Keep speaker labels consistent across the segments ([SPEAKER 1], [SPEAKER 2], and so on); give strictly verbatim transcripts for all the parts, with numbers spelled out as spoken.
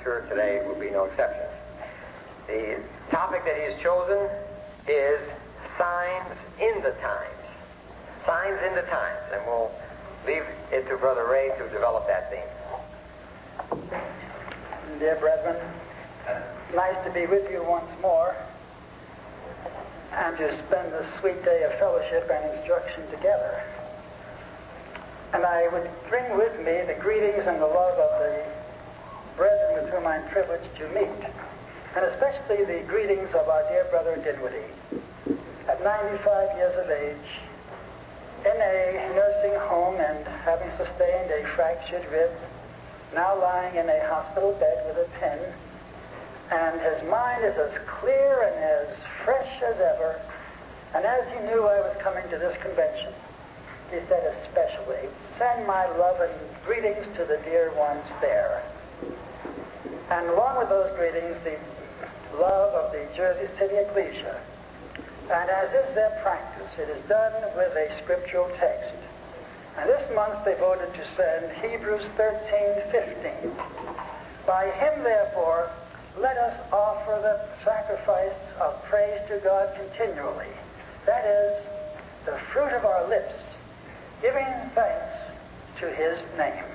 [SPEAKER 1] sure today will be no exception. The topic that he's chosen is signs in the times. Signs in the times. And we'll leave it to Brother Ray to develop that theme.
[SPEAKER 2] Dear brethren, nice to be with you once more and to spend this sweet day of fellowship and instruction together. And I would bring with me the greetings and the love of the brethren with whom I'm privileged to meet, and especially the greetings of our dear brother Dinwiddie, at ninety-five years of age, in a nursing home and having sustained a fractured rib, now lying in a hospital bed with a pen, and his mind is as clear and as fresh as ever. And as he knew I was coming to this convention, he said especially, send my love and greetings to the dear ones there. And along with those greetings, the love of the Jersey City Ecclesia. And as is their practice, it is done with a scriptural text. And this month they voted to send Hebrews thirteen fifteen. By him, therefore, let us offer the sacrifice of praise to God continually. That is, the fruit of our lips, giving thanks to his name.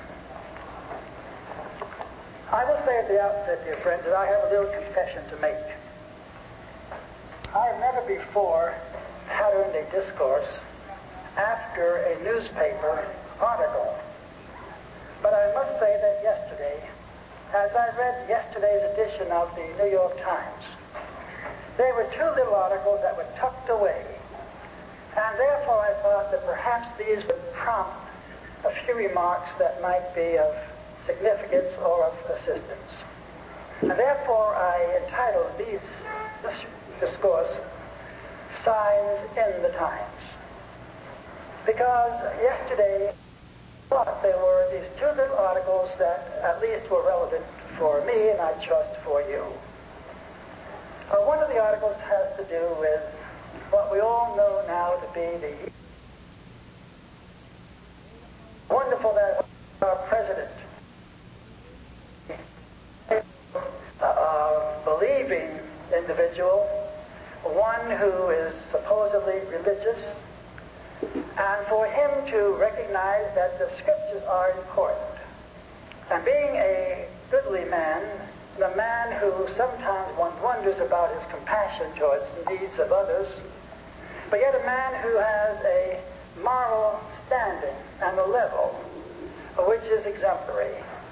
[SPEAKER 2] I will say at the outset, dear friends, that I have a little confession to make. I have never before patterned a discourse after a newspaper article. But I must say that yesterday, as I read yesterday's edition of the New York Times, there were two little articles that were tucked away. And therefore I thought that perhaps these would prompt a few remarks that might be of significance or of assistance. And therefore I entitled these, this discourse, Signs in the Times. Because yesterday I thought there were these two little articles that at least were relevant for me and I trust for you. Uh, one of the articles has to do with what we all know now to be the wonderful that our president, a believing individual, one who is supposedly religious, and for him to recognize that the scriptures are important. And being a goodly man, the man who sometimes one wonders about his compassion towards the needs of others, but yet a man who has a moral standing and a level which is exemplary.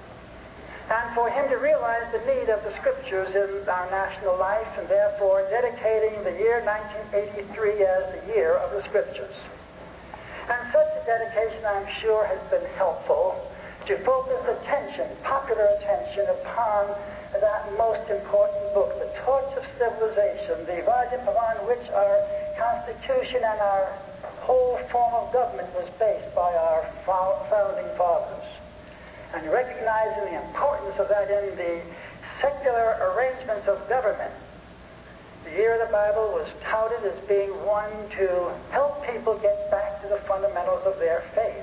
[SPEAKER 2] And for him to realize the need of the scriptures in our national life, and therefore dedicating the year nineteen eighty-three as the year of the scriptures. And such a dedication, I'm sure, has been helpful to focus attention, popular attention, upon that most important book, The Torch of Civilization, the volume upon which our Constitution and our whole form of government was based by our founding fathers. And recognizing the importance of that in the secular arrangements of government, the year of the Bible was touted as being one to help people get back to the fundamentals of their faith.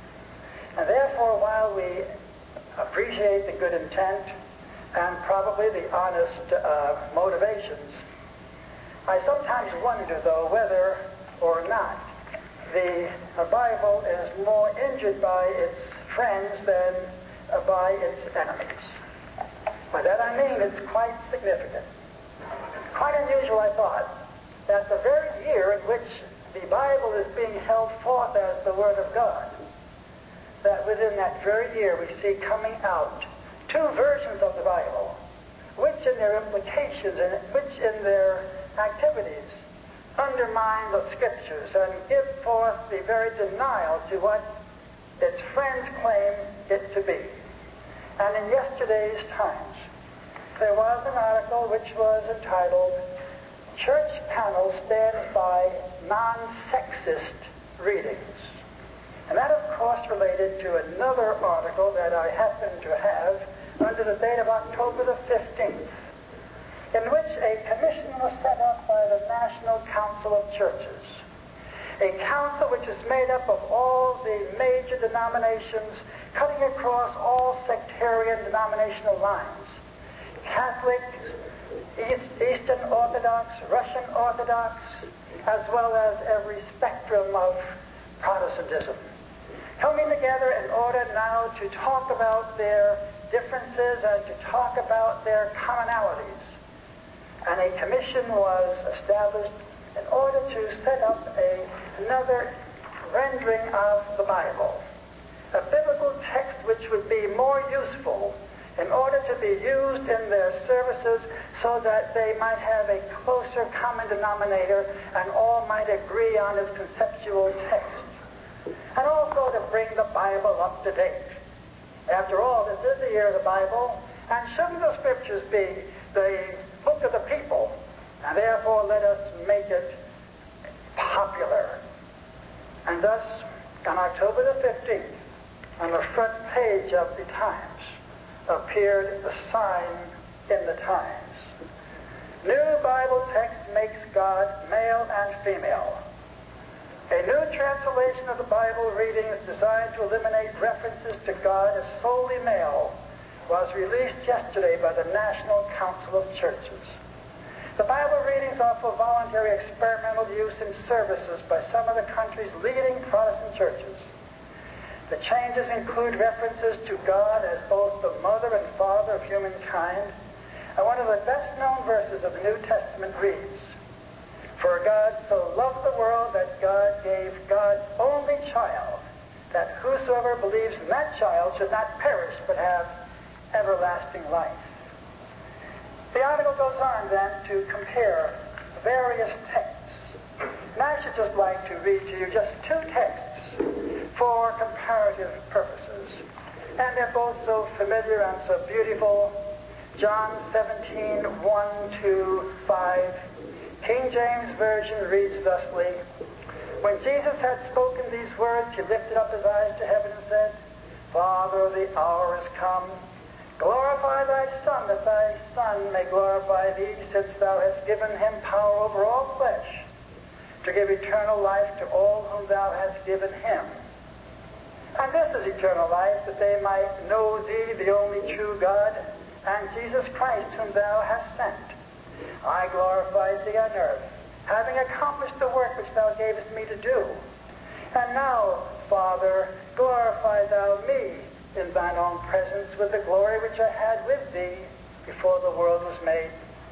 [SPEAKER 2] And therefore, while we appreciate the good intent and probably the honest uh, motivations, I sometimes wonder, though, whether or not the uh, Bible is more injured by its friends than uh, by its enemies. By that I mean it's quite significant. Quite unusual, I thought, that the very year in which the Bible is being held forth as the Word of God, that within that very year we see coming out two versions of the Bible, which in their implications and which in their activities undermine the Scriptures and give forth the very denial to what its friends claim it to be. And in yesterday's Times, there was an article which was entitled, Church Panel Stands by Non-Sexist Readings. And that, of course, related to another article that I happen to have under the date of October the fifteenth, in which a commission was set up by the National Council of Churches, a council which is made up of all the major denominations, cutting across all sectarian denominational lines, Catholics, East, Eastern Orthodox, Russian Orthodox, as well as every spectrum of Protestantism, coming together in order now to talk about their differences and to talk about their commonalities. And a commission was established in order to set up a, another rendering of the Bible, a biblical text which would be more useful in order to be used in their services so that they might have a closer common denominator and all might agree on its conceptual text. And also to bring the Bible up to date. After all, this is the year of the Bible, and shouldn't the Scriptures be the book of the people? And therefore let us make it popular. And thus, on October the fifteenth, on the front page of the Times, appeared the sign in the Times. New Bible text makes God male and female. A new translation of the Bible readings designed to eliminate references to God as solely male was released yesterday by the National Council of Churches. The Bible readings are for voluntary experimental use in services by some of the country's leading Protestant churches. The changes include references to God as both the mother and father of humankind, and one of the best-known verses of the New Testament reads, "For God so loved the world that God gave God's only child, that whosoever believes in that child should not perish but have everlasting life." The article goes on then to compare various texts. And I should just like to read to you just two texts for comparative purposes. And they're both so familiar and so beautiful. John seventeen, one to five. King James Version reads thusly, "When Jesus had spoken these words, he lifted up his eyes to heaven and said, Father, the hour is come. Glorify thy Son, that thy Son may glorify thee, since thou hast given him power over all flesh, to give eternal life to all whom thou hast given him. And this is eternal life, that they might know thee, the only true God, and Jesus Christ, whom thou hast sent. I glorified thee on earth, having accomplished the work which thou gavest me to do. And now, Father, glorify thou me in thine own presence with the glory which I had with thee before the world was made."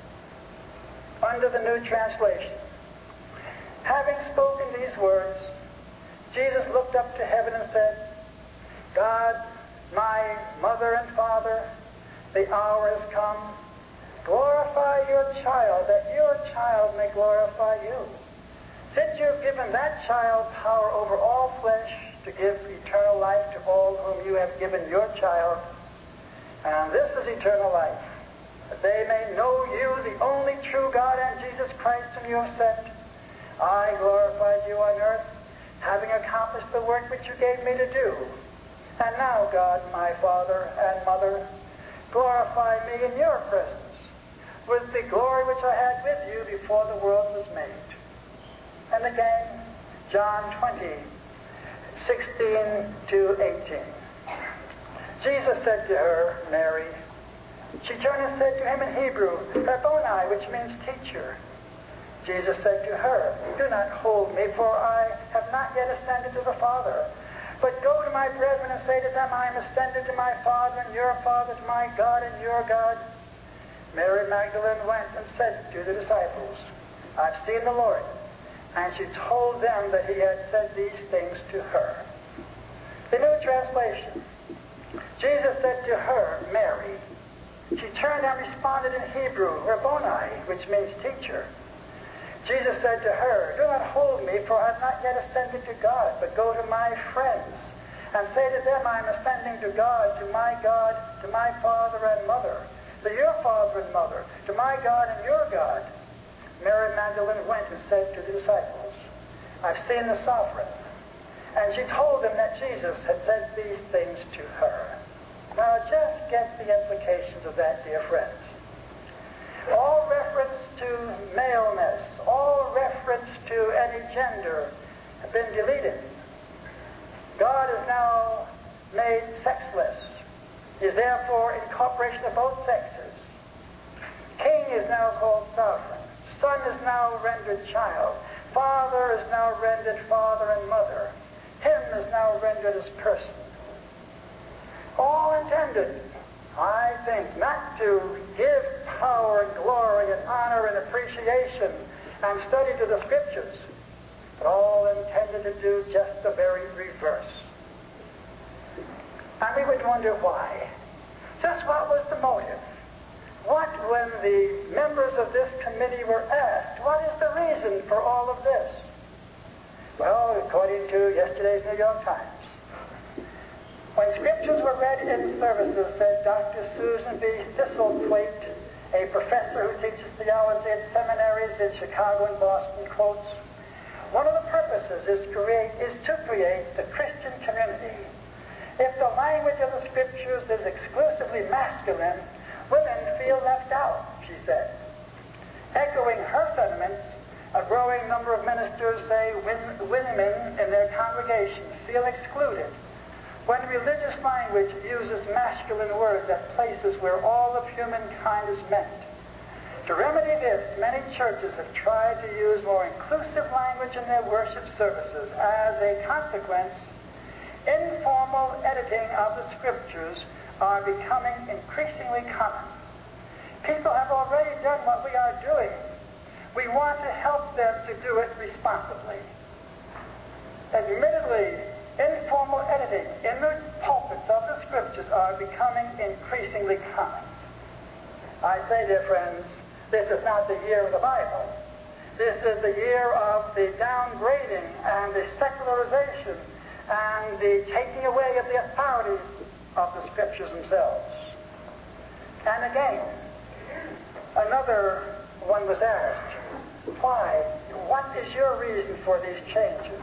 [SPEAKER 2] Under the New Translation, having spoken these words, Jesus looked up to heaven and said, "God, my mother and father, the hour has come. Glorify your child, that your child may glorify you. Since you have given that child power over all flesh to give eternal life to all whom you have given your child, and this is eternal life, that they may know you, the only true God, and Jesus Christ whom you have sent. I glorified you on earth, having accomplished the work which you gave me to do. And now, God, my Father and Mother, glorify me in your presence, with the glory which I had with you before the world was made." And again, John twenty, sixteen to eighteen. Jesus said to her, Mary, she turned and said to him in Hebrew, Rabboni, which means teacher. Jesus said to her, "Do not hold me, for I have not yet ascended to the Father. But go to my brethren and say to them, I am ascended to my Father and your Father, to my God and your God." Mary Magdalene went and said to the disciples, "I've seen the Lord." And she told them that he had said these things to her. The New Translation, Jesus said to her, Mary. She turned and responded in Hebrew, Rabboni, which means teacher. Jesus said to her, "Do not hold me, for I have not yet ascended to God, but go to my friends, and say to them, I am ascending to God, to my God, to my Father and Mother, to your Father and Mother, to my God and your God." Mary Magdalene went and said to the disciples, "I've seen the Sovereign." And she told them that Jesus had said these things to her. Now just get the implications of that, dear friends. All reference to maleness, all reference to any gender have been deleted. God is now made sexless. He is therefore incorporation of both sexes. King is now called sovereign. Son is now rendered child. Father is now rendered father and mother. Him is now rendered as person. All intended, I think, not to give power and glory and honor and appreciation and study to the Scriptures, but all intended to do just the very reverse. And we would wonder why. Just what was the motive? What, when the members of this committee were asked, what is the reason for all of this? Well, according to yesterday's New York Times, when Scriptures were read in services, said Doctor Susan B. Thistlethwaite, a professor who teaches theology at seminaries in Chicago and Boston, quotes, one of the purposes is to create, is to create the Christian community. If the language of the Scriptures is exclusively masculine, women feel left out, she said. Echoing her sentiments, a growing number of ministers say women in their congregations feel excluded when religious language uses masculine words at places where all of humankind is meant. To remedy this, many churches have tried to use more inclusive language in their worship services. As a consequence, informal editing of the Scriptures are becoming increasingly common. People have already done what we are doing. We want to help them to do it responsibly. Admittedly, informal editing in the pulpits of the Scriptures are becoming increasingly common. I say, dear friends, this is not the year of the Bible. This is the year of the downgrading and the secularization and the taking away of the authorities of the Scriptures themselves. And again, another one was asked, why? What is your reason for these changes?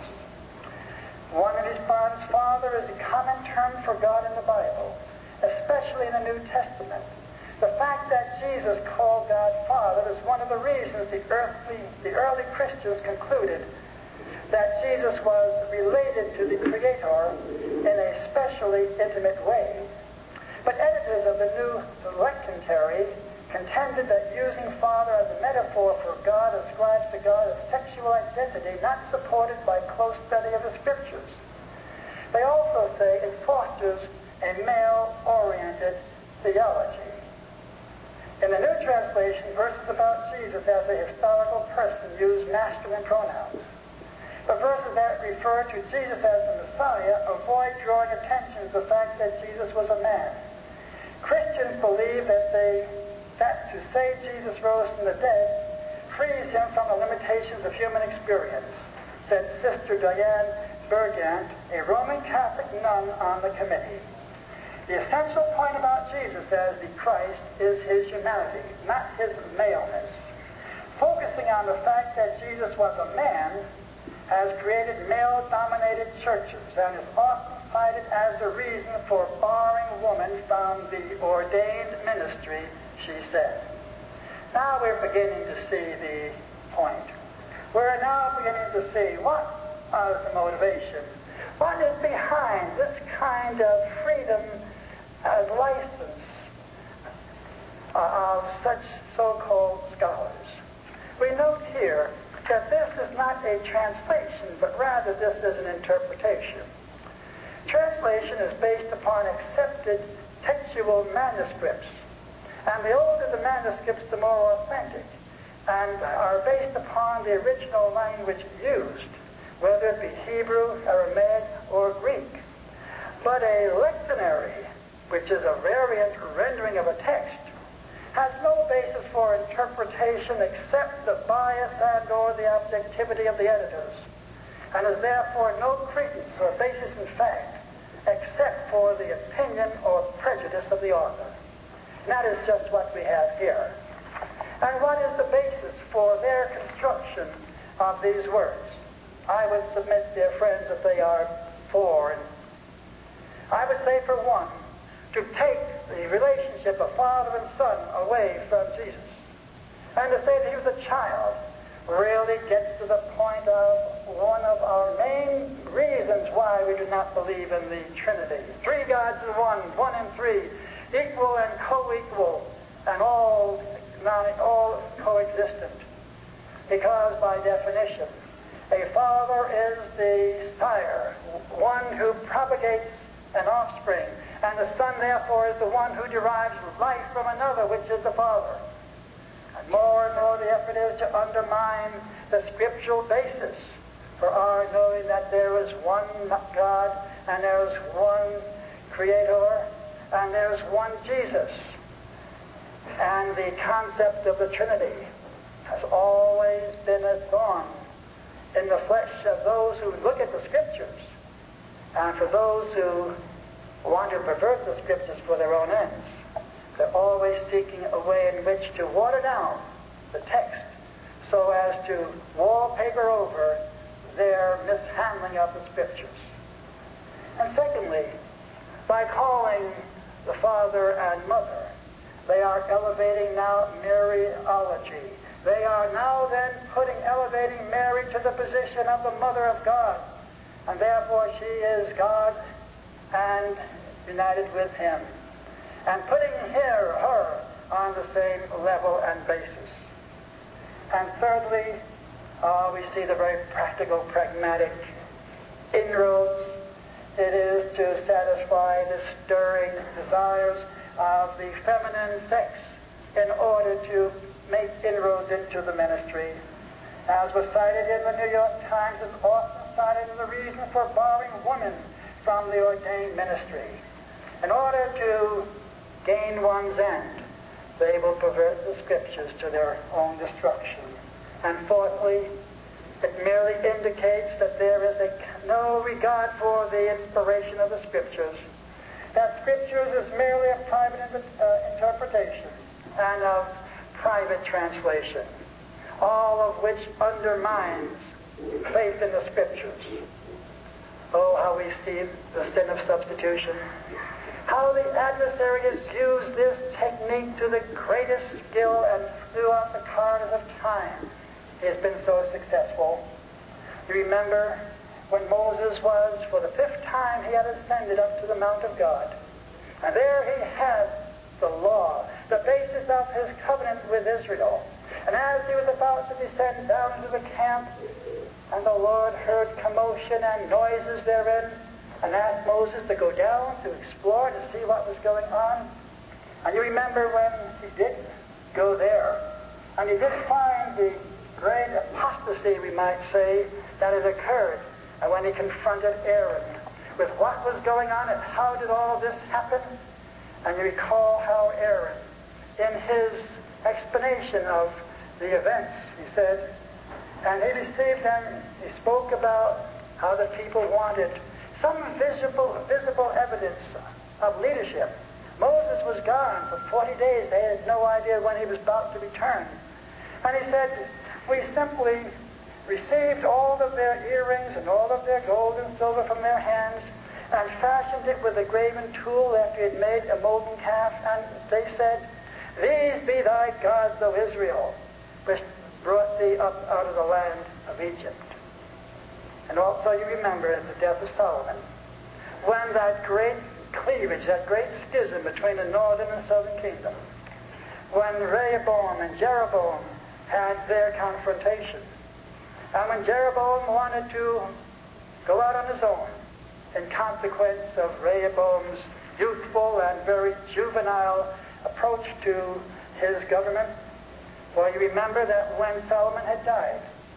[SPEAKER 2] One of his responds, Father is a common term for God in the Bible, especially in the New Testament. The fact that Jesus called God Father is one of the reasons the earthly, the early Christians concluded that Jesus was related to the Creator in a specially intimate way. But editors of the New Lectionary contended that using Father as a metaphor for God ascribes to God a sexual identity not supported by close study of the Scriptures. They also say it fosters a male-oriented theology. In the New Translation, verses about Jesus as a historical person use masculine pronouns. The verses that refer to Jesus as the Messiah avoid drawing attention to the fact that Jesus was a man. Christians believe that they that to say Jesus rose from the dead frees him from the limitations of human experience, said Sister Diane Bergant, a Roman Catholic nun on the committee. The essential point about Jesus as the Christ is his humanity, not his maleness. Focusing on the fact that Jesus was a man has created male-dominated churches and is often cited as a reason for barring women from the ordained ministry, she said. Now we're beginning to see the point. We're now beginning to see what is the motivation. What is behind this kind of freedom and license of such so-called scholars? We note here that this is not a translation, but rather this is an interpretation. Translation is based upon accepted textual manuscripts, and the older the manuscripts, the more authentic, and are based upon the original language used, whether it be Hebrew, Aramaic, or Greek. But a lectionary, which is a variant rendering of a text, has no basis for interpretation except the bias and or the objectivity of the editors, and has therefore no credence or basis in fact except for the opinion or prejudice of the author. And that is just what we have here. And what is the basis for their construction of these words? I would submit, dear friends, that they are four. I would say, for one, to take the relationship of father and son away from Jesus, and to say that he was a child, really gets to the point of one of our main reasons why we do not believe in the Trinity. Three gods in one, one in three, equal and co-equal, and all not all coexistent. Because by definition, a father is the sire, one who propagates an offspring, and the son, therefore, is the one who derives life from another, which is the father. And more and more the effort is to undermine the scriptural basis for our knowing that there is one God, and there is one Creator, and there is one Jesus. And the concept of the Trinity has always been a thorn in the flesh of those who look at the Scriptures, and for those who want to pervert the Scriptures for their own ends. They're always seeking a way in which to water down the text so as to wallpaper over their mishandling of the Scriptures. And secondly, by calling the Father and Mother, they are elevating now Mariology. They are now then putting, elevating Mary to the position of the Mother of God. And therefore she is God and united with Him. And putting her, her on the same level and basis. And thirdly, uh, we see the very practical, pragmatic inroads. It is to satisfy the stirring desires of the feminine sex in order to make inroads into the ministry. As was cited in the New York Times, is often cited as a reason for barring women from the ordained ministry. In order to gain one's end, they will pervert the Scriptures to their own destruction. And fourthly, it merely indicates that there is a, no regard for the inspiration of the Scriptures. That Scriptures is merely a private uh, interpretation and of private translation, all of which undermines faith in the Scriptures. Oh, how we see the sin of substitution. How the adversary has used this technique to the greatest skill, and throughout the corridors of time he has been so successful. You remember when Moses was, for the fifth time, he had ascended up to the Mount of God. And there he had the law, the basis of his covenant with Israel. And as he was about to descend down into the camp, and the Lord heard commotion and noises therein, and asked Moses to go down to explore, to see what was going on. And you remember when he did go there, and he did find the great apostasy, we might say, that had occurred, and when he confronted Aaron with what was going on and how did all of this happen. And you recall how Aaron, in his explanation of the events, he said, and he received them, he spoke about how the people wanted some visible, visible evidence of leadership. Moses was gone for forty days. They had no idea when he was about to return. And he said, we simply received all of their earrings and all of their gold and silver from their hands and fashioned it with a graven tool after he had made a molten calf. And they said, these be thy gods, O Israel, which brought thee up out of the land of Egypt. And also you remember at the death of Solomon, when that great cleavage, that great schism between the northern and southern kingdom, when Rehoboam and Jeroboam had their confrontation, and when Jeroboam wanted to go out on his own in consequence of Rehoboam's youthful and very juvenile approach to his government, well, you remember that when Solomon had died,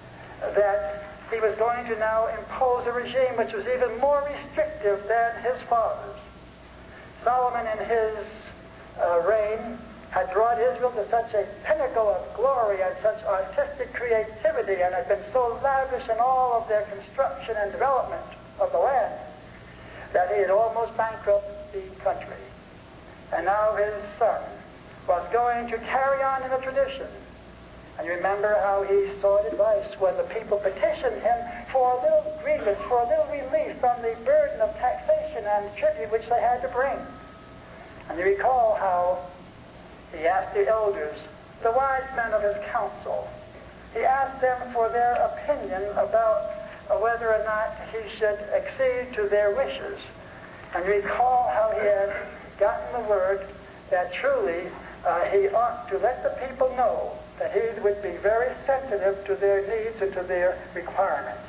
[SPEAKER 2] that he was going to now impose a regime which was even more restrictive than his father's. Solomon in his uh, reign had brought Israel to such a pinnacle of glory and such artistic creativity, and had been so lavish in all of their construction and development of the land, that he had almost bankrupted the country. And now his son was going to carry on in the tradition. And you remember how he sought advice when the people petitioned him for a little grievance, for a little relief from the burden of taxation and tribute which they had to bring. And you recall how he asked the elders, the wise men of his council, he asked them for their opinion about whether or not he should accede to their wishes. And you recall how he had gotten the word that truly uh, he ought to let the people know that he would be very sensitive to their needs and to their requirements.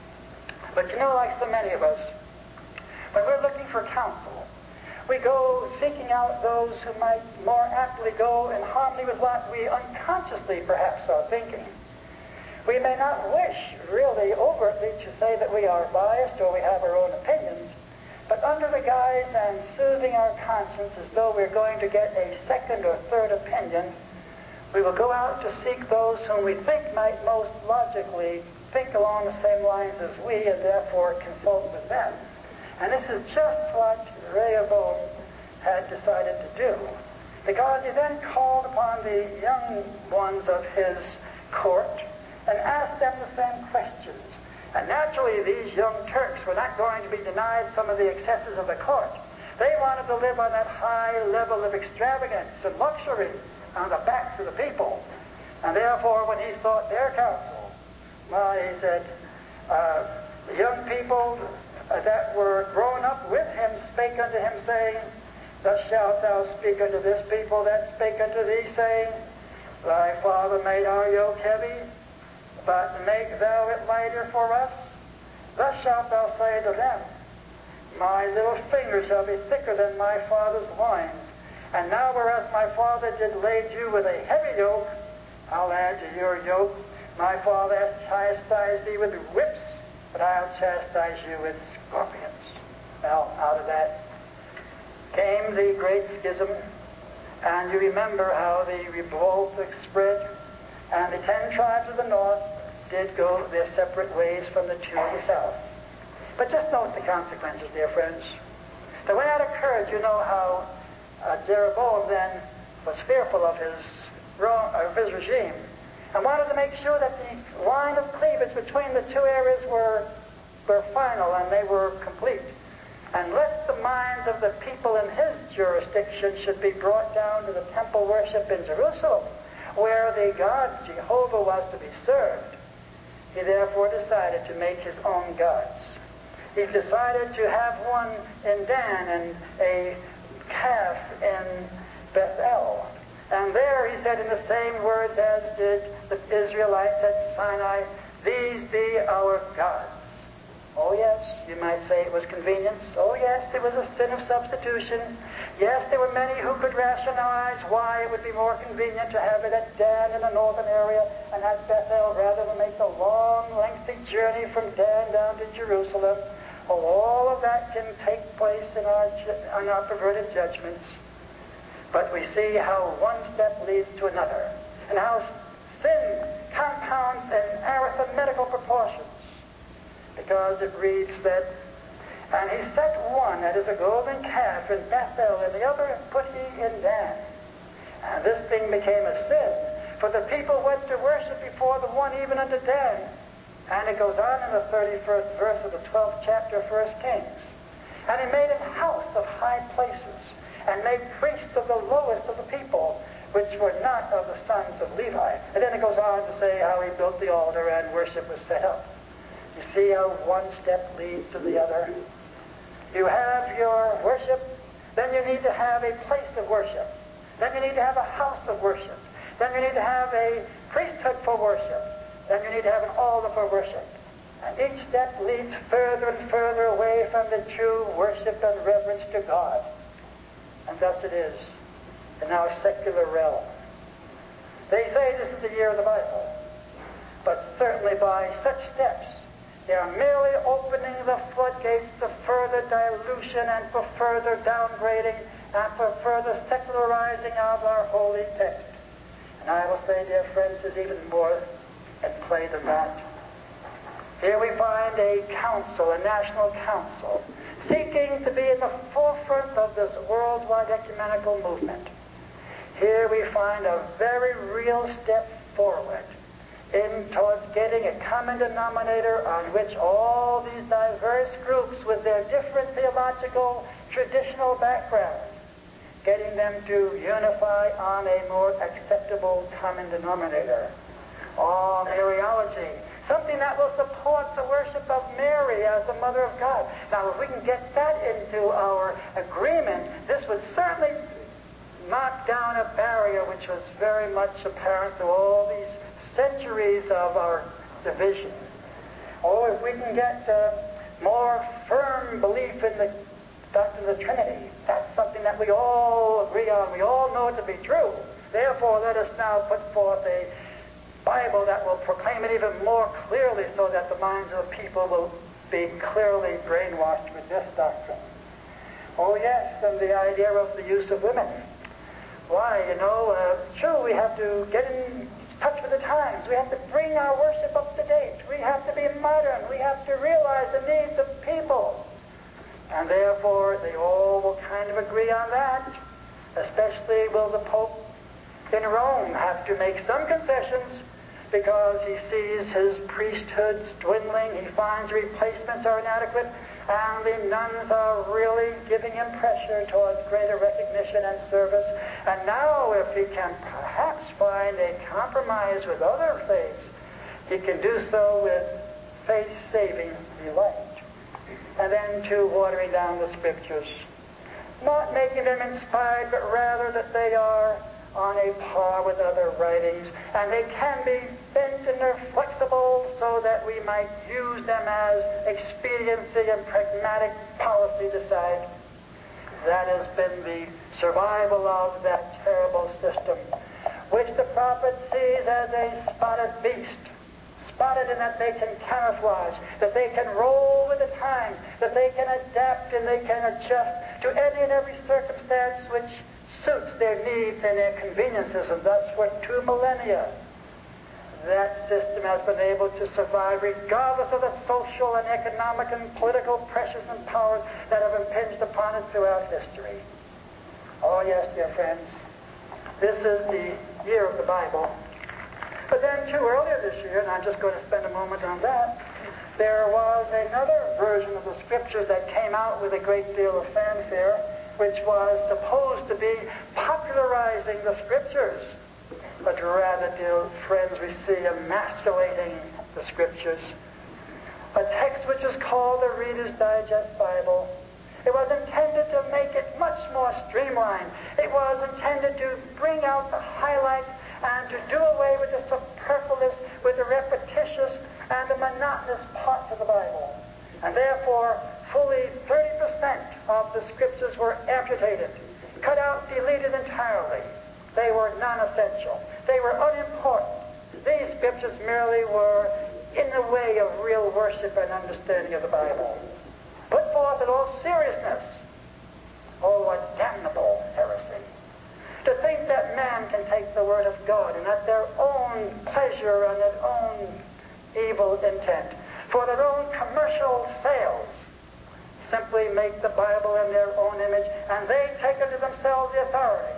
[SPEAKER 2] But you know, like so many of us, when we're looking for counsel, we go seeking out those who might more aptly go in harmony with what we unconsciously perhaps are thinking. We may not wish really overtly to say that we are biased or we have our own opinions, but under the guise and soothing our conscience as though we're going to get a second or third opinion, we will go out to seek those whom we think might most logically think along the same lines as we, and therefore consult with them. And this is just what Rehoboam had decided to do, because he then called upon the young ones of his court and asked them the same questions. And naturally, these young Turks were not going to be denied some of the excesses of the court. They wanted to live on that high level of extravagance and luxury on the backs of the people. And therefore, when he sought their counsel, well, he said, uh, the young people uh, that were grown up with him spake unto him, saying, Thus shalt thou speak unto this people that spake unto thee, saying, Thy father made our yoke heavy, but make thou it lighter for us. Thus shalt thou say to them, My little finger shall be thicker than my father's loins. And now whereas my father did lade you with a heavy yoke, I'll add to your yoke. My father hath chastised thee with whips, but I'll chastise you with scorpions. Well, out of that came the great schism, and you remember how the revolt spread, and the ten tribes of the north did go their separate ways from the two of the south. But just note the consequences, dear friends. That when that occurred, you know how uh, Jeroboam then was fearful of his, wrong, of his regime and wanted to make sure that the line of cleavage between the two areas were, were final and they were complete. And lest the minds of the people in his jurisdiction should be brought down to the temple worship in Jerusalem, where the God Jehovah was to be served, he therefore decided to make his own gods. He decided to have one in Dan and a calf in Bethel. And there he said in the same words as did the Israelites at Sinai, These be our gods. Oh yes, you might say it was convenience. Oh yes, it was a sin of substitution. Yes, there were many who could rationalize why it would be more convenient to have it at Dan in the northern area and at Bethel rather than make the long, lengthy journey from Dan down to Jerusalem. Oh, all of that can take place in our, in our perverted judgments. But we see how one step leads to another, and how sin compounds in arithmetical proportions. Because it reads that, And he set one that is a golden calf in Bethel, and the other put he in Dan. And this thing became a sin, for the people went to worship before the one even unto Dan. And it goes on in the thirty-first verse of the twelfth chapter of First Kings. And he made a house of high places, and made priests of the lowest of the people, which were not of the sons of Levi. And then it goes on to say how he built the altar and worship was set up. You see how one step leads to the other. You have your worship, then you need to have a place of worship. Then you need to have a house of worship. Then you need to have a priesthood for worship. Then you need to have an altar for worship. And each step leads further and further away from the true worship and reverence to God. And thus it is in our secular realm. They say this is the year of the Bible. But certainly by such steps, they are merely opening the floodgates to further dilution and for further downgrading and for further secularizing of our holy text. And I will say, dear friends, there's even more at play than that. Here we find a council, a national council, seeking to be in the forefront of this worldwide ecumenical movement. Here we find a very real step forward in towards getting a common denominator on which all these diverse groups with their different theological, traditional backgrounds, getting them to unify on a more acceptable common denominator. Oh, Mariology, something that will support the worship of Mary as the Mother of God. Now, if we can get that into our agreement, this would certainly knock down a barrier which was very much apparent through all these centuries of our division. Oh, if we can get uh, more firm belief in the doctrine of the Trinity, that's something that we all agree on. We all know it to be true. Therefore, let us now put forth a Bible that will proclaim it even more clearly so that the minds of the people will be clearly brainwashed with this doctrine. Oh, yes, and the idea of the use of women. Why, you know, uh, true, we have to get in touch with the times. We have to bring our worship up to date. We have to be modern. We have to realize the needs of people. And therefore, they all will kind of agree on that. Especially will the Pope in Rome have to make some concessions because he sees his priesthoods dwindling. He finds replacements are inadequate. And the nuns are really giving him pressure towards greater recognition and service. And now, if he can perhaps find a compromise with other faiths, he can do so with faith-saving delight. And then, too, watering down the Scriptures. Not making them inspired, but rather that they are on a par with other writings, and they can be bent and they're flexible so that we might use them as expediency and pragmatic policy decide. That has been the survival of that terrible system, which the prophet sees as a spotted beast, spotted in that they can camouflage, that they can roll with the times, that they can adapt and they can adjust to any and every circumstance which suits their needs and their conveniences, and thus for two millennia that system has been able to survive regardless of the social and economic and political pressures and powers that have impinged upon it throughout history. Oh yes, dear friends, this is the year of the Bible. But then too, earlier this year, and I'm just going to spend a moment on that, there was another version of the Scriptures that came out with a great deal of fanfare, which was supposed to be popularizing the Scriptures. But rather, dear friends, we see emasculating the Scriptures. A text which is called the Reader's Digest Bible. It was intended to make it much more streamlined. It was intended to bring out the highlights and to do away with the superfluous, with the repetitious, and the monotonous parts of the Bible. And therefore, fully thirty percent of the Scriptures were amputated, cut out, deleted entirely. They were non-essential. They were unimportant. These Scriptures merely were in the way of real worship and understanding of the Bible. Put forth in all seriousness. Oh, what damnable heresy. To think that man can take the Word of God and at their own pleasure and their own evil intent, for their own commercial sales, simply make the Bible in their own image, and they take unto themselves the authority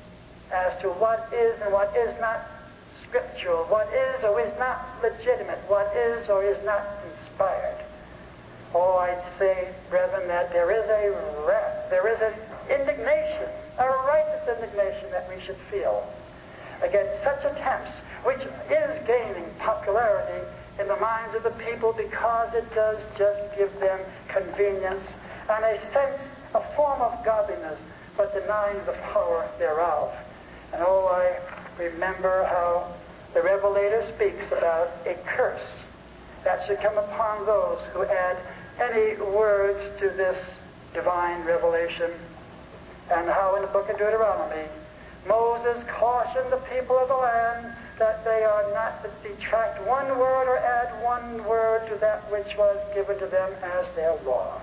[SPEAKER 2] as to what is and what is not scriptural, what is or is not legitimate, what is or is not inspired. Oh, I'd say, brethren, that there is a wrath, there is an indignation, a righteous indignation that we should feel against such attempts, which is gaining popularity in the minds of the people because it does just give them convenience and a sense, a form of godliness, but denying the power thereof. And oh, I remember how the Revelator speaks about a curse that should come upon those who add any words to this divine revelation, and how in the book of Deuteronomy, Moses cautioned the people of the land that they are not to detract one word or add one word to that which was given to them as their law.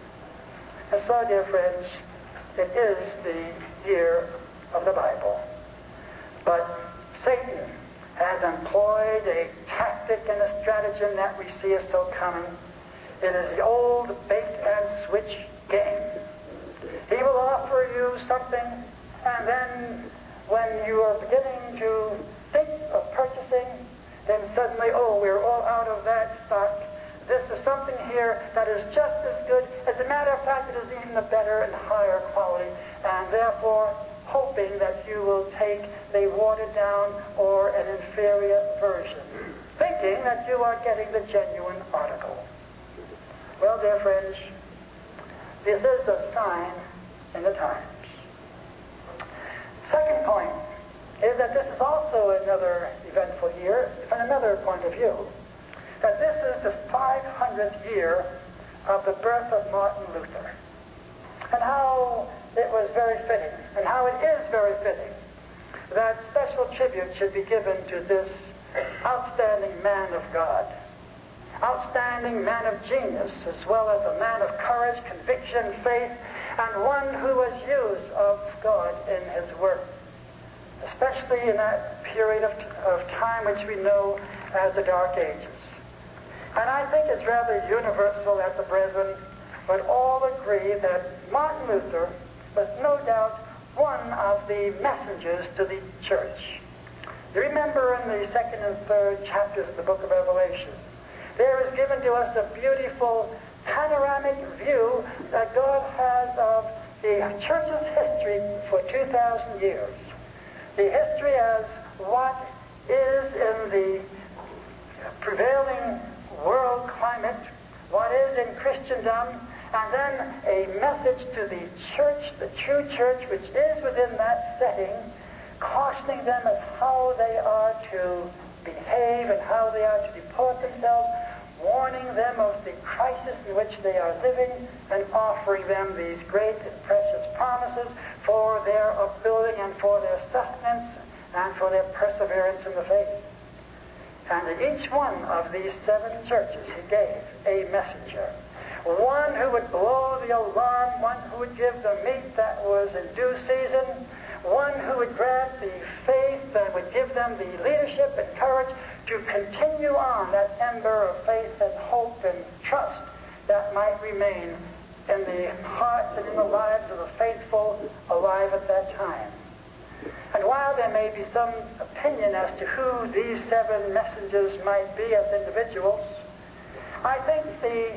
[SPEAKER 2] And so, dear friends, it is the year of the Bible. But Satan has employed a tactic and a stratagem that we see is so common. It is the old bait-and-switch game. He will offer you something, and then when you are beginning to think of purchasing, then suddenly, oh, we're all out of that stock. This is something here that is just as good. As a matter of fact, it is even a better and higher quality, and therefore hoping that you will take the watered-down or an inferior version, thinking that you are getting the genuine article. Well, dear friends, this is a sign in the times. Second point is that this is also another eventful year from another point of view. That this is the five hundredth year of the birth of Martin Luther. And how it was very fitting, and how it is very fitting, that special tribute should be given to this outstanding man of God. Outstanding man of genius, as well as a man of courage, conviction, faith, and one who was used of God in his work, especially in that period of, of time which we know as the Dark Ages. And I think it's rather universal that the brethren would all agree that Martin Luther was no doubt one of the messengers to the church. You remember in the second and third chapters of the book of Revelation, there is given to us a beautiful panoramic view that God has of the church's history for two thousand years. The history as what is in the prevailing world climate, what is in Christendom, and then a message to the church, the true church, which is within that setting, cautioning them of how they are to behave and how they are to deport themselves, warning them of the crisis in which they are living, and offering them these great and precious promises for their upbuilding and for their sustenance and for their perseverance in the faith. And to each one of these seven churches he gave a messenger. One who would blow the alarm, one who would give the meat that was in due season, one who would grant the faith and would give them the leadership and courage to continue on that ember of faith and hope and trust that might remain in the hearts and in the lives of the faithful alive at that time. And while there may be some opinion as to who these seven messengers might be as individuals, I think the,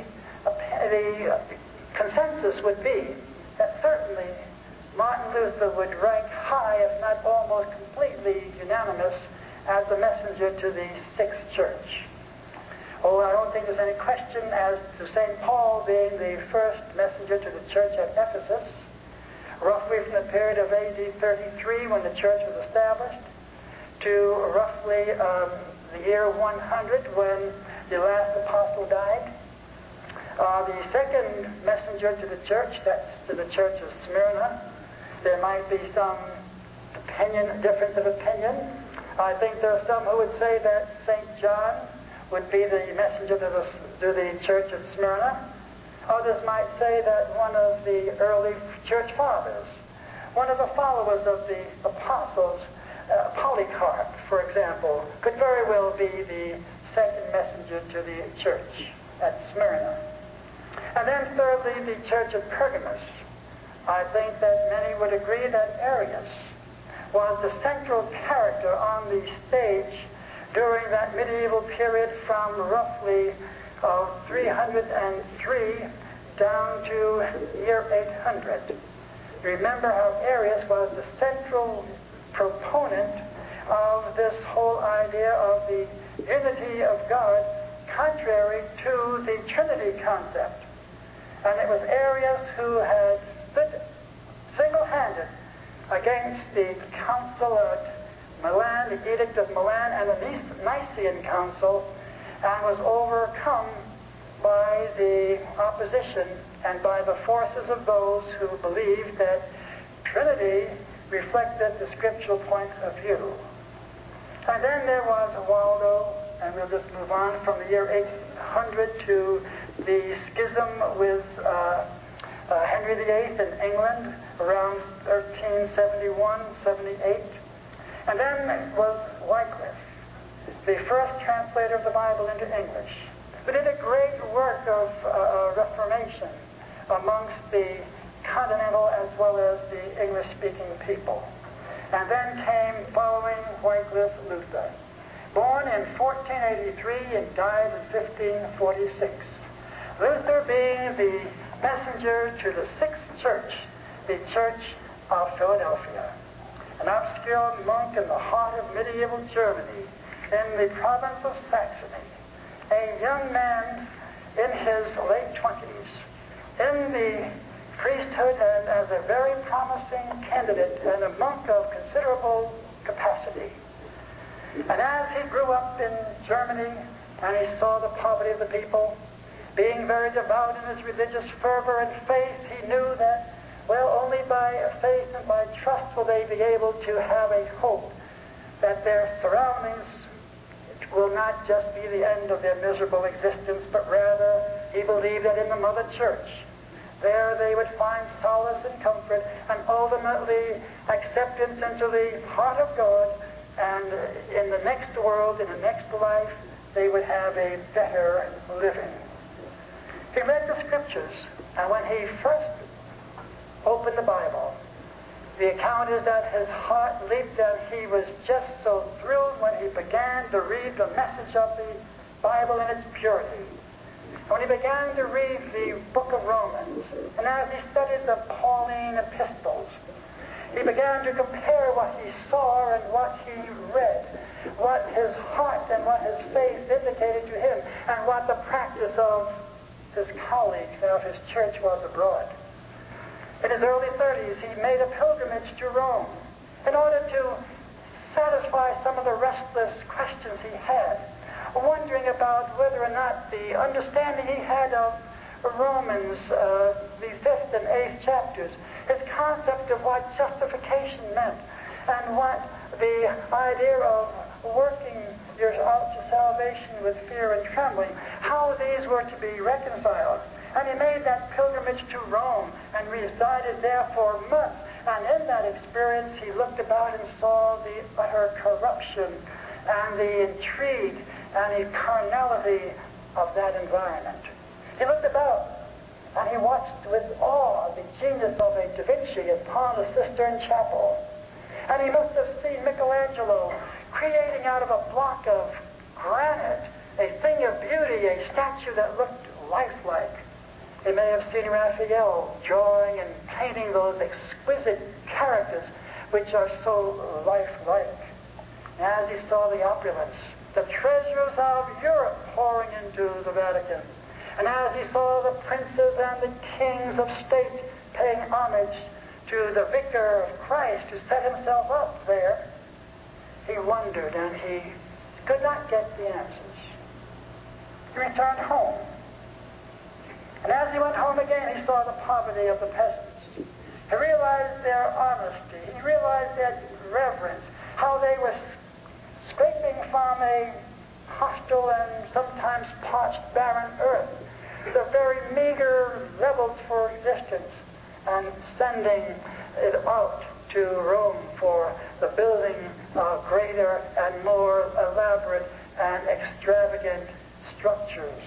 [SPEAKER 2] the consensus would be that certainly Martin Luther would rank high, if not almost completely unanimous, as the messenger to the sixth church. Oh, I don't think there's any question as to Saint Paul being the first messenger to the church at Ephesus, roughly from the period of A D thirty-three, when the church was established, to roughly um, the year one hundred, when the last apostle died. Uh, the second messenger to the church, that's to the church of Smyrna. There might be some opinion, difference of opinion. I think there are some who would say that Saint John would be the messenger to the, to the church at Smyrna. Others might say that one of the early church fathers, one of the followers of the apostles, uh, Polycarp, for example, could very well be the second messenger to the church at Smyrna. And then thirdly, the church of Pergamos. I think that many would agree that Arius was the central character on the stage during that medieval period from roughly uh, three hundred three down to year eight hundred. Remember how Arius was the central proponent of this whole idea of the unity of God, contrary to the Trinity concept. And it was Arius who had stood single-handed against the Council at Milan, the Edict of Milan, and the Nicene Council, and was overcome by the opposition and by the forces of those who believed that Trinity reflected the scriptural point of view. And then there was Waldo, and we'll just move on from the year eight hundred to the schism with uh, uh, Henry the Eighth in England around thirteen seventy-one seventy-eight. And then was Wycliffe, the first translator of the Bible into English, who did a great work of uh, reformation amongst the continental as well as the English-speaking people. And then came, following Wycliffe, Luther, born in fourteen eighty-three and died in fifteen forty-six. Luther being the messenger to the sixth church, the Church of Philadelphia, an obscure monk in the heart of medieval Germany, in the province of Saxony, a young man in his late twenties, in the priesthood and as a very promising candidate and a monk of considerable capacity. And as he grew up in Germany and he saw the poverty of the people, being very devout in his religious fervor and faith, he knew that, well, only by faith and by trust will they be able to have a hope that their surroundings will not just be the end of their miserable existence, but rather he believed that in the Mother Church, there they would find solace and comfort and ultimately acceptance into the heart of God, and in the next world, in the next life, they would have a better living. He read the Scriptures, and when he first opened the Bible, the account is that his heart leaped and he was just so thrilled when he began to read the message of the Bible in its purity. When he began to read the book of Romans, and as he studied the Pauline epistles, he began to compare what he saw and what he read, what his heart and what his faith indicated to him, and what the practice of his colleagues and of his church was abroad. In his early thirties, he made a pilgrimage to Rome in order to satisfy some of the restless questions he had, wondering about whether or not the understanding he had of Romans, uh, the fifth and eighth chapters, his concept of what justification meant, and what the idea of working your out to salvation with fear and trembling, how these were to be reconciled. And he made that pilgrimage to Rome and resided there for months. And in that experience, he looked about and saw the utter corruption and the intrigue and the carnality of that environment. He looked about and he watched with awe the genius of a Da Vinci upon the Sistine Chapel. And he must have seen Michelangelo creating out of a block of granite a thing of beauty, a statue that looked lifelike. He may have seen Raphael drawing and painting those exquisite characters which are so lifelike. As he saw the opulence, the treasures of Europe pouring into the Vatican, and as he saw the princes and the kings of state paying homage to the vicar of Christ who set himself up there, he wondered and he could not get the answers. He returned home. And as he went home again, he saw the poverty of the peasants. He realized their honesty. He realized their reverence, how they were scraping from a hostile and sometimes parched, barren earth the very meager levels for existence and sending it out to Rome for the building of greater and more elaborate and extravagant structures.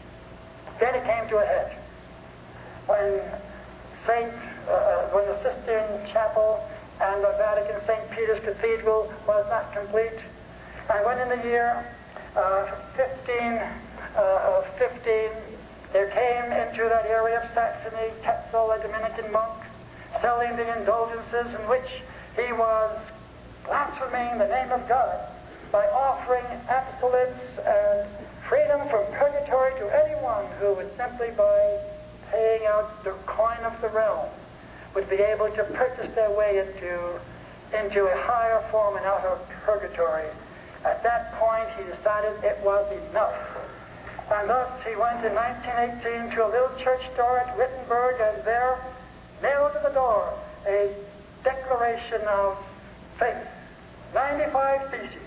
[SPEAKER 2] Then it came to a head when Saint, uh, when the Sistine Chapel and the Vatican Saint Peter's Cathedral was not complete, and when in the year uh, fifteen fifteen there came into that area of Saxony Tetzel, a Dominican monk, selling the indulgences in which he was blaspheming the name of God by offering absolutes and freedom from purgatory to anyone who would simply by paying out the coin of the realm would be able to purchase their way into, into a higher form and out of purgatory. At that point, he decided it was enough. And thus he went in nineteen eighteen to a little church door at Wittenberg, and there, nailed to the door, a declaration of faith, ninety-five theses.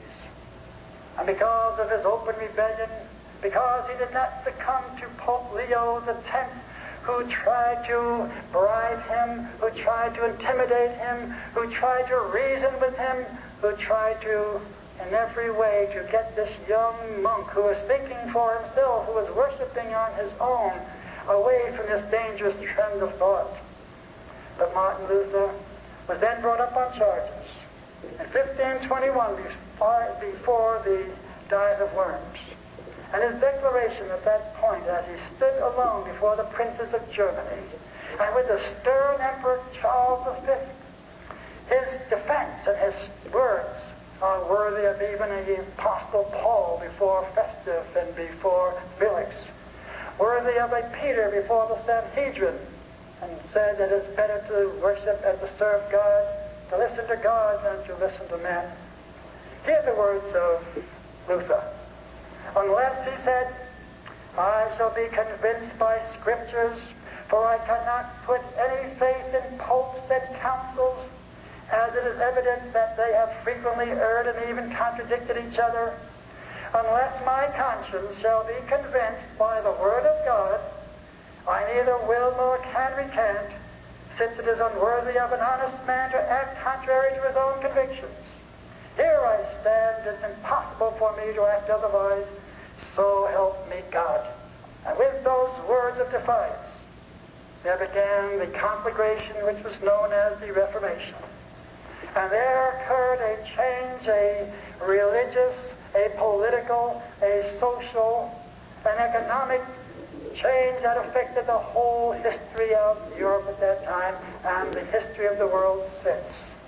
[SPEAKER 2] And because of his open rebellion, because he did not succumb to Pope Leo the tenth, who tried to bribe him, who tried to intimidate him, who tried to reason with him, who tried to, in every way, to get this young monk who was thinking for himself, who was worshiping on his own, away from this dangerous trend of thought. But Martin Luther was then brought up on charges in fifteen twenty-one, before, before the Diet of Worms. And his declaration at that point, as he stood alone before the princes of Germany, and with the stern Emperor Charles the Fifth, his defense and his words are worthy of even the Apostle Paul before Festus and before Felix, worthy of a Peter before the Sanhedrin, and said that it's better to worship and to serve God, to listen to God than to listen to men. Hear the words of Luther. Unless, he said, I shall be convinced by Scriptures, for I cannot put any faith in popes and councils, as it is evident that they have frequently erred and even contradicted each other. Unless my conscience shall be convinced by the Word of God, I neither will nor can recant, since it is unworthy of an honest man to act contrary to his own convictions. Here I stand, it's impossible for me to act otherwise, so help me God. And with those words of defiance, there began the conflagration which was known as the Reformation. And there occurred a change, a religious, a political, a social, an economic change that affected the whole history of Europe at that time and the history of the world since.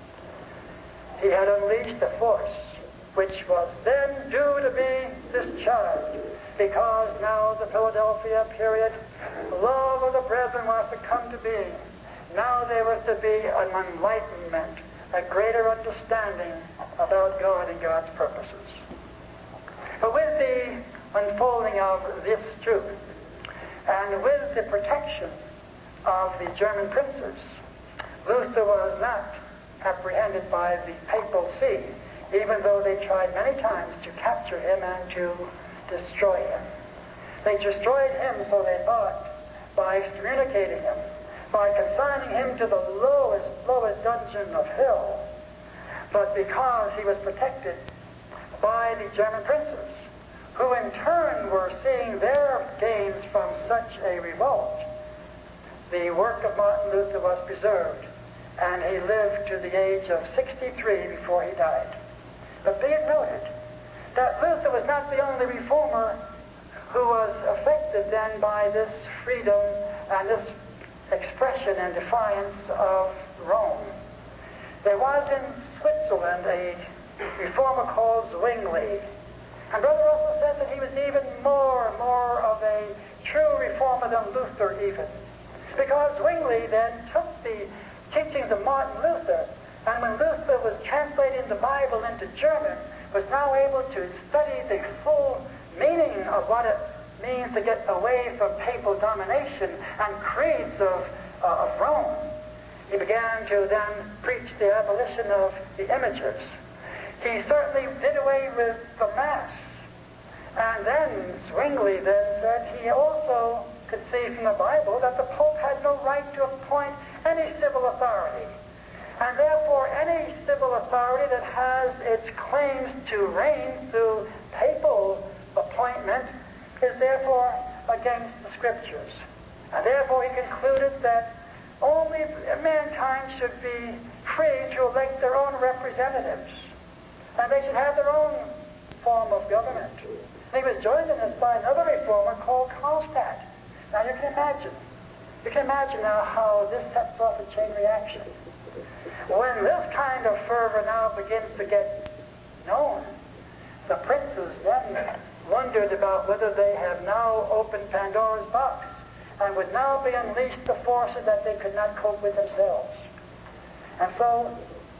[SPEAKER 2] He had unleashed a force which was then due to be discharged, because now the Philadelphia period, love of the brethren was to come to being. Now there was to be an enlightenment, a greater understanding about God and God's purposes. But with the unfolding of this truth, and with the protection of the German princes, Luther was not apprehended by the papal see, even though they tried many times to capture him and to destroy him. They destroyed him, so they thought, by excommunicating him, by consigning him to the lowest, lowest dungeon of hell. But because he was protected by the German princes, who in turn were seeing their gains from such a revolt, the work of Martin Luther was preserved, and he lived to the age of sixty-three before he died. But be it noted that Luther was not the only reformer who was affected then by this freedom and this expression and defiance of Rome. There was in Switzerland a reformer called Zwingli. And Brother Russell says that he was even more, more of a true reformer than Luther even. Because Zwingli then took the teachings of Martin Luther, and when Luther was translating the Bible into German, was now able to study the full meaning of what it means to get away from papal domination and creeds of, uh, of Rome. He began to then preach the abolition of the images. He certainly did away with the Mass. And then Zwingli then said he also could see from the Bible that the Pope had no right to appoint any civil authority. And therefore any civil authority that has its claims to reign through papal appointment is therefore against the Scriptures. And therefore he concluded that only mankind should be free to elect their own representatives. And they should have their own form of government. And he was joined in this by another reformer called Karlstadt. Now you can imagine. You can imagine now how this sets off a chain reaction. When this kind of fervor now begins to get known, the princes then wondered about whether they have now opened Pandora's box and would now be unleashed the forces that they could not cope with themselves. And so,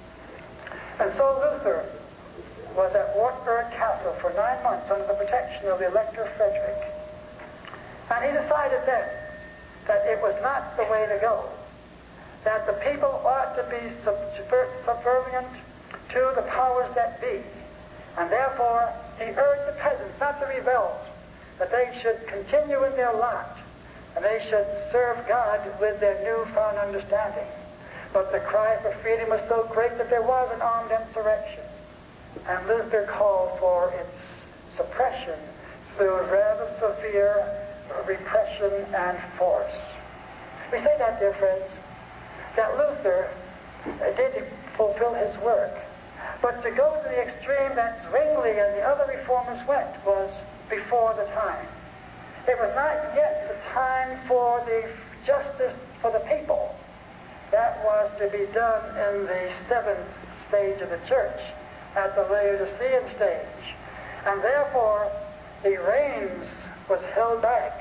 [SPEAKER 2] and so Luther was at Wartburg Castle for nine months under the protection of the Elector Frederick. And he decided then that it was not the way to go, that the people ought to be subservient to the powers that be. And therefore, he urged the peasants not to rebel, that they should continue in their lot, and they should serve God with their newfound understanding. But the cry for freedom was so great that there was an armed insurrection. And Luther called for its suppression through rather severe repression and force. We say that, dear friends, that Luther did fulfill his work. But to go to the extreme that Zwingli and the other reformers went was before the time. It was not yet the time for the justice for the people. That was to be done in the seventh stage of the church, at the Laodicean stage. And therefore, the reins was held back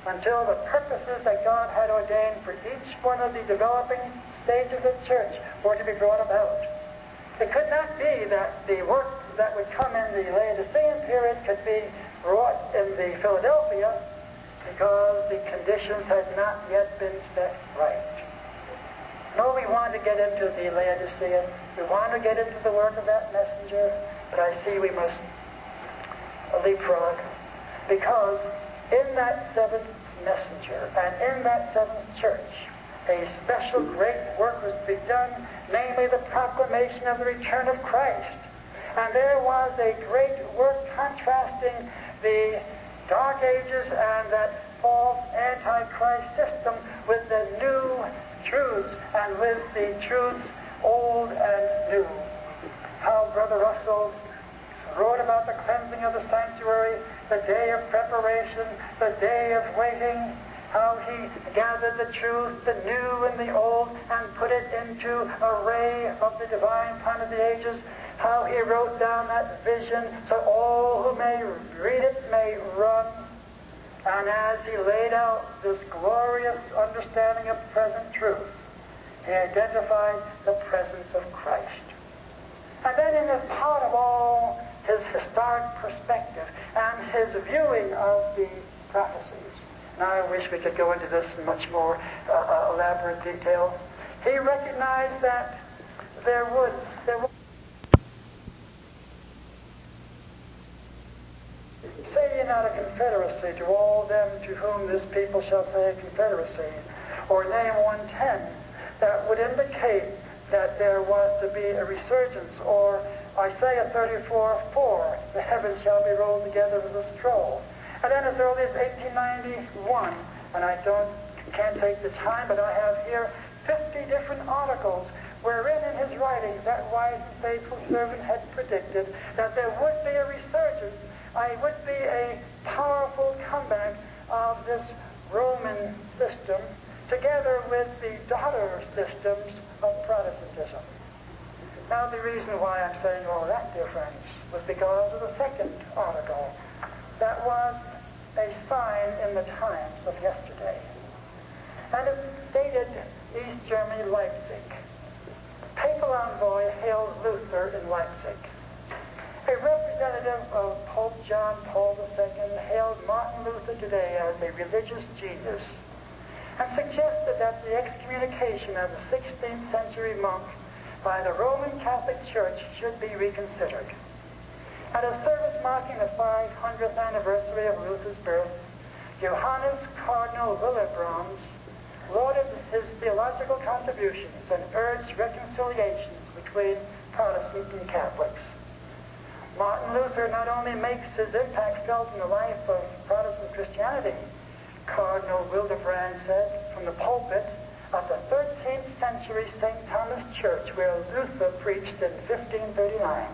[SPEAKER 2] until the purposes that God had ordained for each one of the developing stages of the church were to be brought about. It could not be that the work that would come in the Laodicean period could be wrought in the Philadelphia because the conditions had not yet been set right. No, we want to get into the Laodicean. We want to get into the work of that messenger, but I see we must leapfrog, because in that seventh messenger and in that seventh church, a special great work was to be done, namely the proclamation of the return of Christ. And there was a great work contrasting the Dark Ages and that false Antichrist system with the new truths and with the truths old and new. How Brother Russell wrote about the cleansing of the sanctuary, the day of preparation, the day of waiting, how he gathered the truth, the new and the old, and put it into array of the divine plan of the ages, how he wrote down that vision so all who may read it may run. And as he laid out this glorious understanding of present truth, he identified the presence of Christ. And then in this part of all his historic perspective and his viewing of the prophecies, now I wish we could go into this in much more uh, elaborate detail, he recognized that there was, there was say ye not a confederacy to all them to whom this people shall say a confederacy, or name one ten, that would indicate that there was to be a resurgence, or Isaiah thirty-four four, the heavens shall be rolled together as a scroll. And then as early as eighteen ninety-one, and I don't can't take the time, but I have here fifty different articles wherein in his writings that wise and faithful servant had predicted that there would be a resurgence, it would be a powerful comeback of this Roman system together with the daughter systems of Protestantism. Now, the reason why I'm saying all that, dear friends, was because of the second article. That was a sign in the times of yesterday. And it dated East Germany, Leipzig. Papal envoy hailed Luther in Leipzig. A representative of Pope John Paul the Second hailed Martin Luther today as a religious genius and suggested that the excommunication of the sixteenth century monk by the Roman Catholic Church should be reconsidered. At a service marking the five hundredth anniversary of Luther's birth, Johannes Cardinal Willibrams lauded his theological contributions and urged reconciliations between Protestants and Catholics. Martin Luther not only makes his impact felt in the life of Protestant Christianity, Cardinal Willibrams said from the pulpit of the thirteenth century Saint Thomas Church, where Luther preached in fifteen thirty-nine.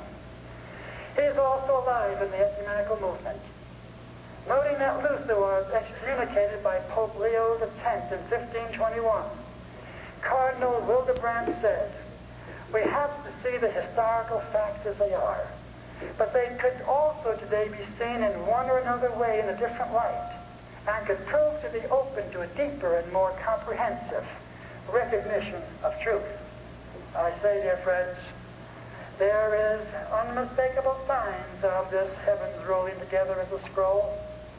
[SPEAKER 2] He is also alive in the ecumenical movement. Noting that Luther was excommunicated by Pope Leo the Tenth in fifteen twenty-one, Cardinal Willibrams said, "We have to see the historical facts as they are, but they could also today be seen in one or another way in a different light, and could prove to be open to a deeper and more comprehensive recognition of truth." I say, dear friends, there is unmistakable signs of this heavens rolling together as a scroll.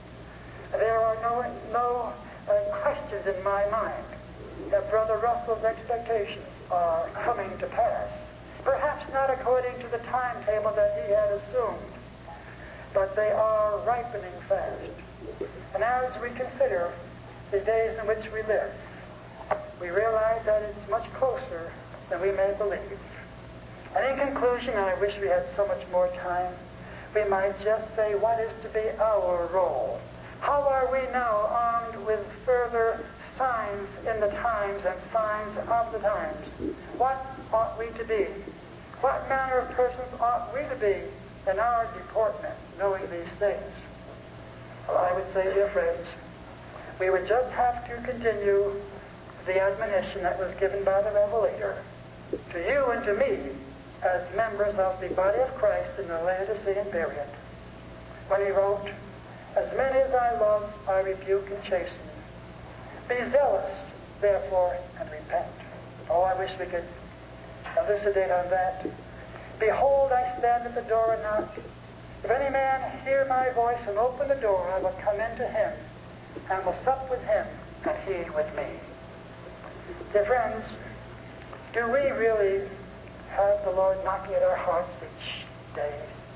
[SPEAKER 2] There are no, no uh, questions in my mind that Brother Russell's expectations are coming to pass. Perhaps not according to the timetable that he had assumed, but they are ripening fast. And as we consider the days in which we live, we realize that it's much closer than we may believe. And in conclusion, and I wish we had so much more time, we might just say, what is to be our role? How are we now armed with further signs in the times and signs of the times? What ought we to be? What manner of persons ought we to be in our deportment, knowing these things? Well, I would say, dear friends, we would just have to continue the admonition that was given by the Revelator to you and to me as members of the body of Christ in the Laodicean period, when he wrote, As many as I love, I rebuke and chasten. Be zealous, therefore, and repent. Oh, I wish we could elucidate on that. Behold, I stand at the door and knock. If any man hear my voice and open the door, I will come into him, and will sup with him, and he with me. Dear friends, do we really have the Lord knocking at our hearts each day?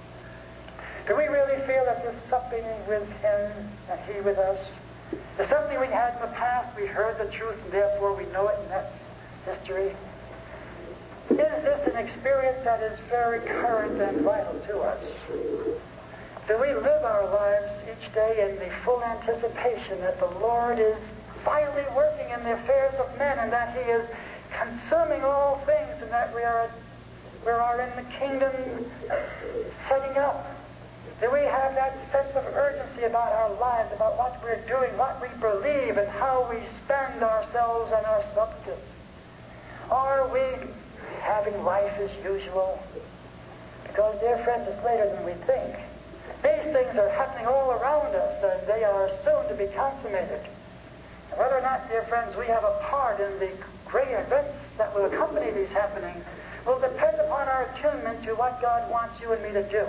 [SPEAKER 2] Do we really feel that this supping with him and he with us is something we had in the past? We heard the truth and therefore we know it, and that's history. Is this an experience that is very current and vital to us? Do we live our lives each day in the full anticipation that the Lord is vitally working in the affairs of men, and that he is consuming all things, and that we are, we are in the kingdom setting up? Do we have that sense of urgency about our lives, about what we're doing, what we believe, and how we spend ourselves and our substance? Are we having life as usual? Because, dear friends, it's later than we think. These things are happening all around us, and they are soon to be consummated. And whether or not, dear friends, we have a part in the great events that will accompany these happenings will depend upon our attunement to what God wants you and me to do.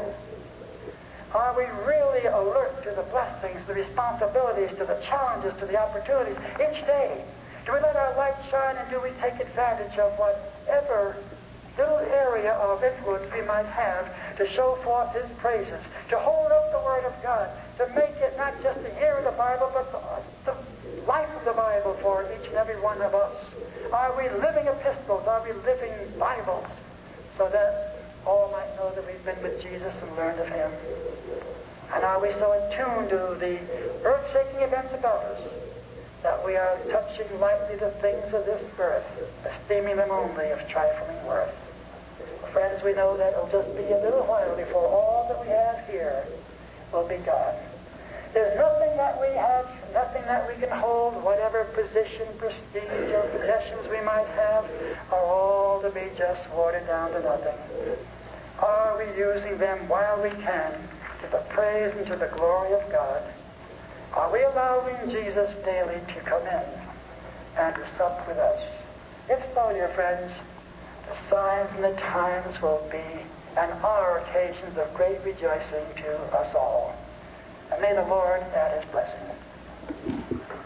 [SPEAKER 2] Are we really alert to the blessings, the responsibilities, to the challenges, to the opportunities each day? Do we let our light shine, and do we take advantage of whatever little area of influence we might have to show forth his praises, to hold up the Word of God, to make it not just the hear of the Bible, but the, the life of the Bible for each and every one of us? Are we living epistles? Are we living Bibles, so that all might know that we've been with Jesus and learned of him? And are we so attuned to the earth-shaking events about us that we are touching lightly the things of this earth, esteeming them only of trifling worth? Friends, we know that it'll just be a little while before all that we have here will be gone. There's nothing that we have, nothing that we can hold, whatever position, prestige, or possessions we might have, are all to be just watered down to nothing. Are we using them while we can to the praise and to the glory of God? Are we allowing Jesus daily to come in and to sup with us? If so, dear friends, the signs and the times will be and are occasions of great rejoicing to us all. And may the Lord add his blessing.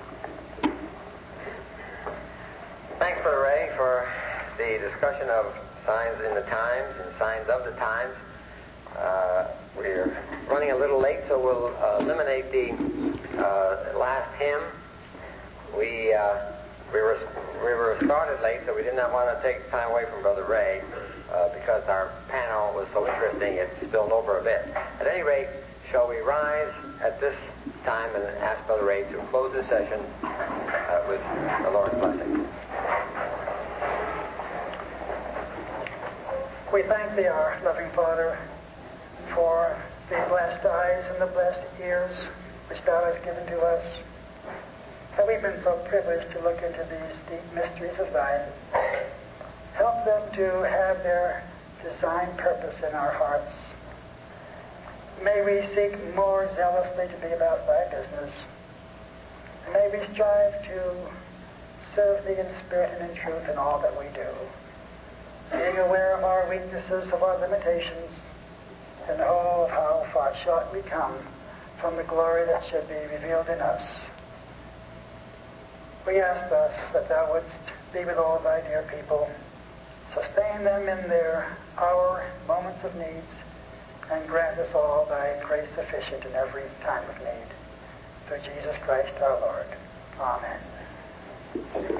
[SPEAKER 1] Thanks, Brother Ray, for the discussion of signs in the times and signs of the times. Uh, we're running a little late, so we'll uh, eliminate the uh, last hymn. We uh, we were we were started late, so we did not want to take time away from Brother Ray uh, because our panel was so interesting it spilled over a bit. At any rate, shall we rise at this time and ask Brother Ray to close this session uh, with the Lord's blessing?
[SPEAKER 2] We thank thee, our loving Father, for the blessed eyes and the blessed ears which thou hast given to us. That we've been so privileged to look into these deep mysteries of thine. Help them to have their design purpose in our hearts. May we seek more zealously to be about thy business. And may we strive to serve thee in spirit and in truth in all that we do, being aware of our weaknesses, of our limitations, and oh, how far short we come from the glory that should be revealed in us. We ask thus that thou wouldst be with all thy dear people, sustain them in their hour, moments of needs, and grant us all thy grace sufficient in every time of need. Through Jesus Christ our Lord. Amen.